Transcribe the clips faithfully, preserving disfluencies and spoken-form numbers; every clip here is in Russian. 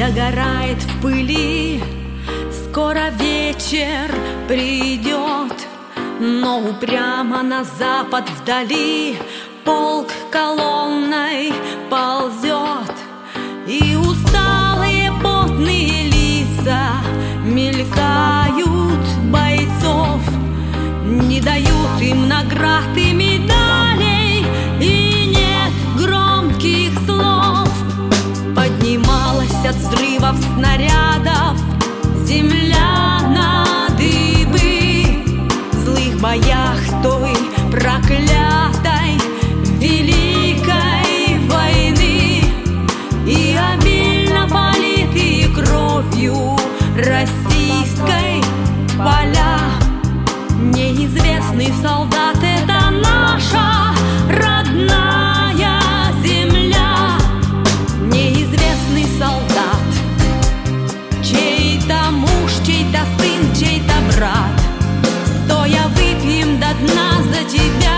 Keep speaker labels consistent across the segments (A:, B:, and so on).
A: догорает в пыли. Скоро вечер придет, но упрямо на запад вдали полк колонной ползет, и усталые потные лица мелькают бойцов, не дают им наград и медалей, и нет громких слов. Поднималась от взрывов снарядов земля на дыбы в злых боях той проклятой великой войны, и обильно политые кровью российской поля. Неизвестный солдат — это наша родная земля. Неизвестный солдат, чей-то муж, чей-то сын, чей-то брат. Стоя выпьем до дна за тебя,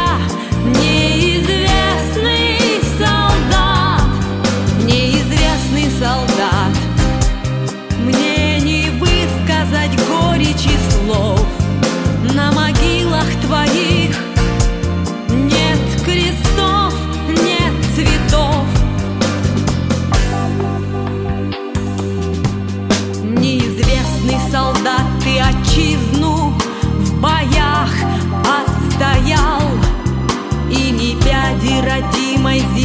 A: неизвестный солдат, неизвестный солдат. Мне не высказать горечи слов, на могилах твоих нет крестов, нет цветов. Неизвестный солдат, ты отчизну в боях отстоял, и ни пяди родимой